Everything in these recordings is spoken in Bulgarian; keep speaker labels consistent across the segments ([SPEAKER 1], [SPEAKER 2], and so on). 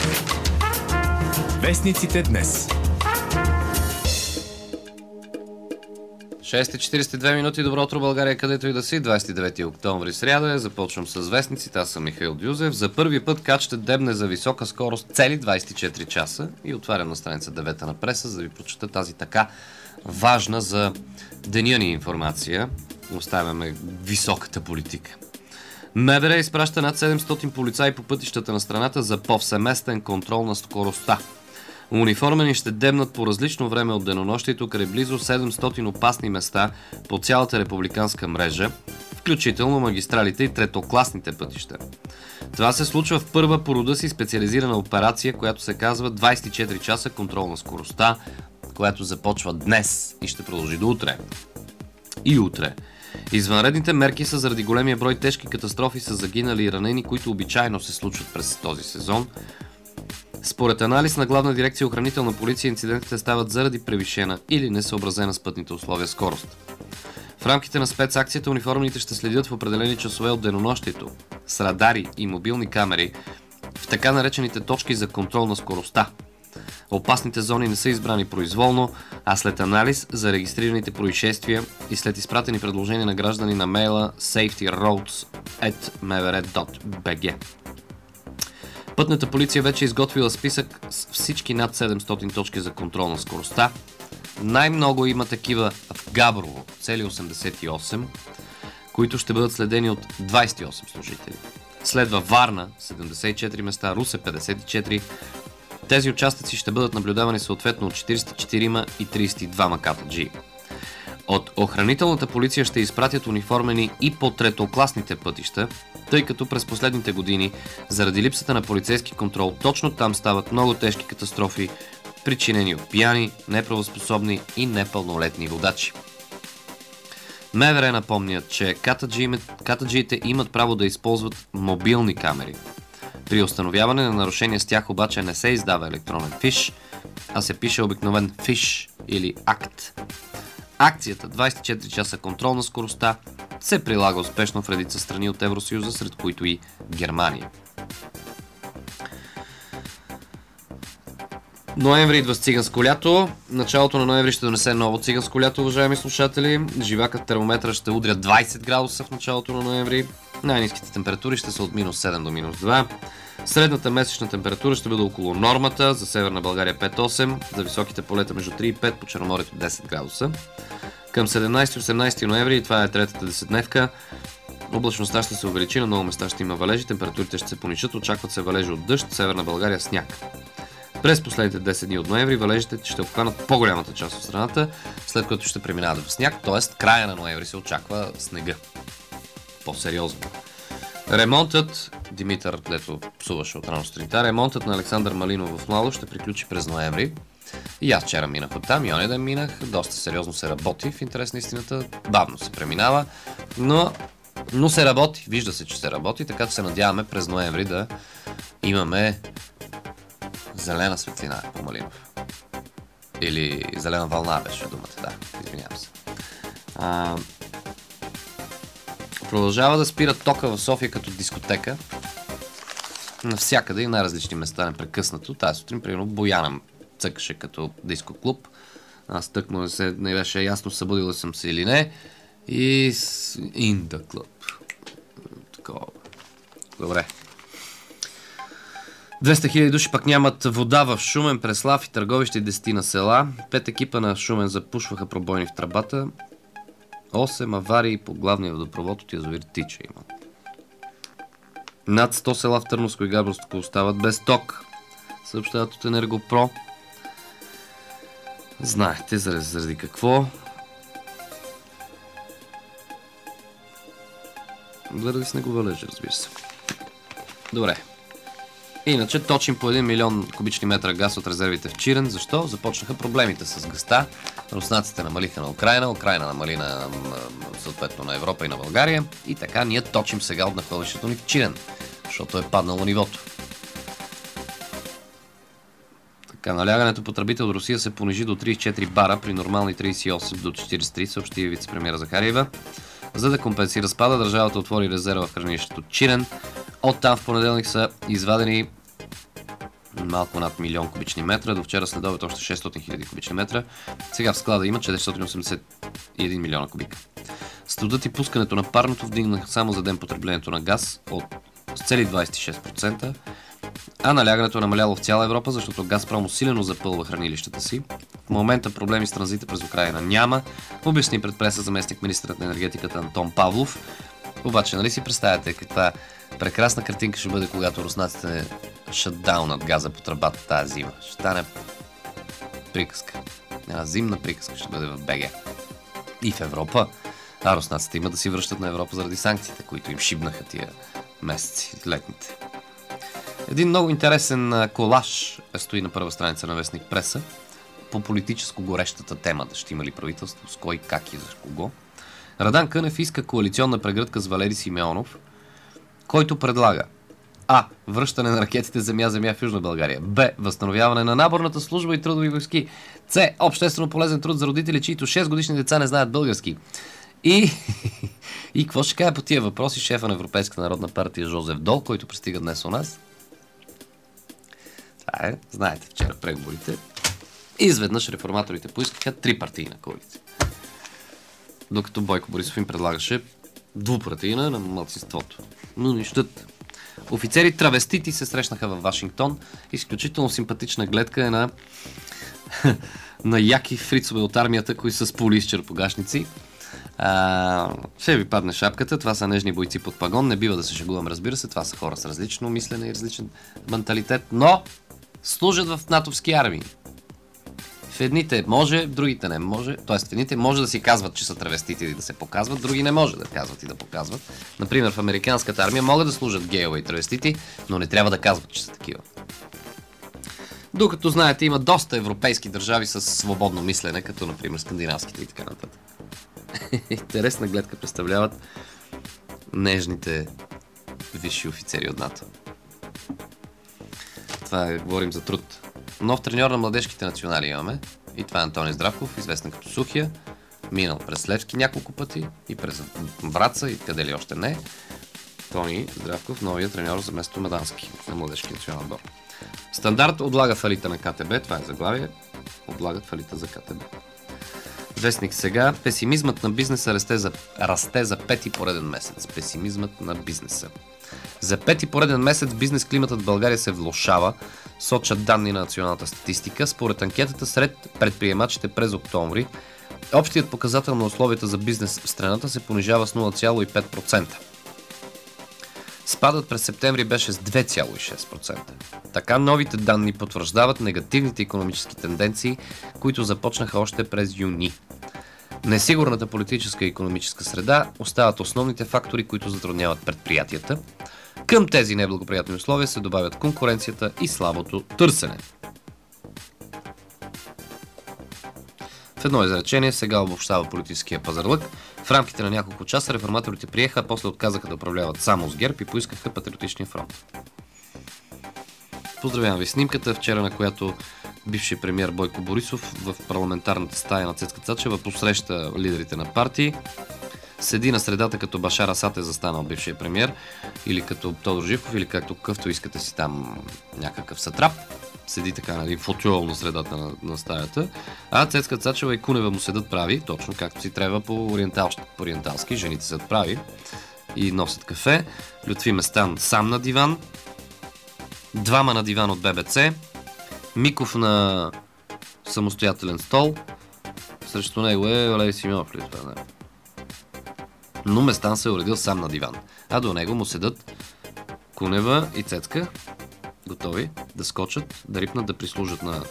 [SPEAKER 1] Вестниците днес.
[SPEAKER 2] 6:42 минути. Добро утро, България, където и да си. 29 октомври, сряда. Започвам с вестниците. Аз съм Михаил Дюзев. За първи път КАТ ще дебне за висока скорост цели 24 часа и отварям на страница 9 на преса, за да ви прочета тази така важна за деня ни информация. Оставяме високата политика. МВР изпраща над 700 полицаи по пътищата на страната за повсеместен контрол на скоростта. Униформени ще дебнат по различно време от денонощието край близо 700 опасни места по цялата републиканска мрежа, включително магистралите и третокласните пътища. Това се случва в първа по рода си специализирана операция, която се казва 24 часа контрол на скоростта, която започва днес и ще продължи до утре. И утре. Извънредните мерки са заради големия брой тежки катастрофи с загинали и ранени, които обичайно се случват през този сезон. Според анализ на Главна дирекция охранителна полиция, инцидентите стават заради превишена или несъобразена с пътните условия скорост. В рамките на спецакцията униформените ще следят в определени часове от денонощието с радари и мобилни камери в така наречените точки за контрол на скоростта. Опасните зони не са избрани произволно, а след анализ за регистрираните происшествия и след изпратени предложения на граждани на мейла safetyroads@mvr.bg. Пътната полиция вече е изготвила списък с всички над 700 точки за контрол на скоростта. Най-много има такива в Габрово, цели 88, които ще бъдат следени от 28 служители. Следва Варна, 74 места, Русе 54. Тези участъци ще бъдат наблюдавани съответно от 44 и 32 катаджии. От охранителната полиция ще изпратят униформени и по третокласните пътища, тъй като през последните години, заради липсата на полицейски контрол, точно там стават много тежки катастрофи, причинени от пияни, неправоспособни и непълнолетни водачи. МВР напомнят, че катаджиите имат право да използват мобилни камери. При установяване на нарушения с тях обаче не се издава електронен фиш, а се пише обикновен фиш или акт. Акцията 24 часа контрол на скоростта се прилага успешно в редица страни от Евросъюза, сред които и Германия. Ноември идва с циганско лято. Началото на ноември ще донесе ново циганско лято, уважаеми слушатели. Живакът термометъра ще удря 20 градуса в началото на ноември. Най-ниските температури ще са от минус 7 до минус 2. Средната месечна температура ще бъде около нормата, за Северна България 5-8, за високите полета между 3 и 5, по Черноморието 10 градуса. Към 17-18 ноември, това е третата десетдневка, облачността ще се увеличи, на много места ще има валежи, температурите ще се понижат, очакват се валежи от дъжд, Северна България сняг. През последните 10 дни от ноември валежите ще обхванат по-голямата част от страната, след което ще преминават в сняг, т.е. края на ноември се очаква снега. По-сериозно. Ремонтът, Димитър лето псуваше от рано сутринта, ремонтът на Александър Малинов в Младост ще приключи през ноември. И аз вчера минах оттам, и оня ден минах, доста сериозно се работи, в интерес на истината, бавно се преминава, но се работи, вижда се, че се работи, така че се надяваме през ноември да имаме зелена светлина по Малинов. Или зелена вълна беше думата, да, извинявам се. Продължава да спира тока в София като дискотека. Навсякъде и на различни места непрекъснато. Тази сутрин, примерно, Бояна цъкаше като диско клуб. Аз тъкмо не беше ясно събудила съм се или не. И in the club. Такова. Добре. 200 000 души пък нямат вода в Шумен, Преслав и Търговище и 10 на села. 5 екипа на Шумен запушваха пробойни в тръбата. 8 аварии по главния водопровод от язовир Тича има. Над 100 села в Търновско и Габровско остават без ток, съобщават от Енергопро. Знаете заради какво? Заради снеговалежи, разбира се. Добре. Иначе точим по 1 милион кубични метра газ от резервите в Чирен. Защо? Започнаха проблемите с газта. Руснаците намалиха на Украйна намали съответно на Европа и на България. И така ние точим сега от находището ни в Чирен, защото е паднало нивото. Така, налягането по тръбите от Русия се понижи до 34 бара при нормални 38 до 43, съобщи вице-премиера Захариева. За да компенсира спада, държавата отвори резерва в хранилището Чирен. Оттам в понеделник са извадени малко над 1 милион кубични метра, до вчера следобед още 600 хиляди кубични метра. Сега в склада има 481 милиона кубика. Студът и пускането на парното вдигнаха само за ден потреблението на газ с цели 26%, а налягането е намаляло в цяла Европа, защото Газпром усилено запълва хранилищата си. В момента проблеми с транзита през Украйна няма, обясни пред преса заместник министърът на енергетиката Антон Павлов. Обаче, нали си представяте каква прекрасна картинка ще бъде, когато руснаците шатдаунат газа по тръбата тази зима. Ще стане приказка. Една зимна приказка ще бъде в БГ. И в Европа. А руснаците има да си връщат на Европа заради санкциите, които им шибнаха тия месеци, летните. Един много интересен колаж стои на първа страница на вестник Преса по политическо горещата тема, да ще има ли правителство, с кой, как и за кого. Радан Кънев иска коалиционна прегръдка с Валери Симеонов, който предлага А. Връщане на ракетите земя-земя в Южна България. Б. Възстановяване на наборната служба и трудови войски. С. Обществено полезен труд за родители, чието 6 годишни деца не знаят български. И какво ще каже по тия въпроси шефа на Европейската народна партия Жозеф Дол, който пристига днес у нас? Това е, знаете, вчера преговорите. Изведнъж реформаторите поискаха 3-партийна коалиция. Докато Бойко Борисов им предлагаше двупартийна на малцинството. Но нищът. Офицери травестити се срещнаха във Вашингтон. Изключително симпатична гледка е на яки фрицове от армията, които са с поли изчерпогашници. Ще ви падне шапката. Това са нежни бойци под пагон. Не бива да се шегувам, разбира се. Това са хора с различно мислене и различен менталитет, но служат в натовски армии. В едните може, в другите не може. Тоест в едните може да си казват, че са травестити и да се показват, други не може да казват и да показват. Например, в американската армия могат да служат гейове и травестити, но не трябва да казват, че са такива. Докато, знаете, има доста европейски държави с свободно мислене, като например скандинавските и така нататък. Интересна гледка представляват нежните висши офицери от НАТО. Това говорим за труд. Нов треньор на младежките национали имаме. И това е Антони Здравков, известен като Сухия. Минал през Левски няколко пъти и през Враца и къде ли още не. Тони Здравков, новия треньор за место Медански на младежки национален отбор. Стандарт отлага фалита на КТБ. Това е заглавие. Отлагат фалита за КТБ. Вестник сега. Песимизмът на бизнеса расте за пети пореден месец. Песимизмът на бизнеса. За пети пореден месец бизнес климатът в България се влошава, сочат данни на националната статистика. Според анкетата сред предприемачите през октомври, общият показател на условията за бизнес в страната се понижава с 0,5%. Спадът през септември беше с 2,6%. Така новите данни потвърждават негативните икономически тенденции, които започнаха още през юни. Несигурната политическа и икономическа среда остават основните фактори, които затрудняват предприятията. Към тези неблагоприятни условия се добавят конкуренцията и слабото търсене. В едно изречение сега обобщава политическия пазарлък. В рамките на няколко часа реформаторите приеха, а после отказаха да управляват само с ГЕРБ и поискаха Патриотичния фронт. Поздравявам ви снимката, вчера на която бившият премиер Бойко Борисов в парламентарната стая на Цецка Цачева посреща лидерите на партии. Седи на средата като Башар Асад е застанал бившия премиер, или като Тодор Живков, или както искате си там някакъв сатрап. Седи така на един футюол на средата на стаята, а Цецка Цачева и Кунева му седат прави, точно както си трябва по ориенталски, жените седат прави и носят кафе. Лютви Местан сам на диван, двама на диван от ББЦ, Миков на самостоятелен стол, срещу него е Валери Симеонов. Но Местан се е уредил сам на диван, а до него му седат Кунева и Цецка, готови да скочат, да рипнат, да прислужат на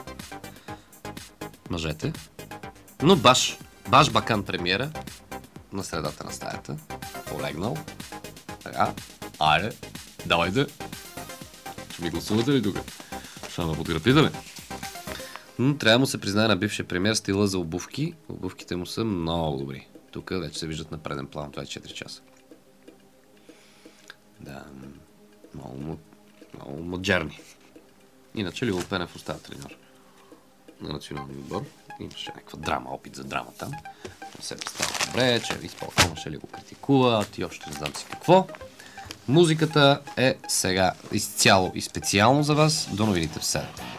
[SPEAKER 2] мъжете. Но баш Бакан премиера на средата на стаята, полегнал. Така, айде, давайте. Ще ми гласувате ли тук? Ще ме подкрепите ли? Но трябва да му се признае на бившия премиер стила за обувки. Обувките му са много добри. Тук вече се виждат на преден план 24 часа. Да, много модерни. Иначе Лило Пенев остава треньор на националния отбор. Имаше някаква драма, опит за драма там. Не се представя добре, че изпълняваше ли го критикува, ти още не знам си какво. Музиката е сега изцяло и специално за вас. До новините в 7.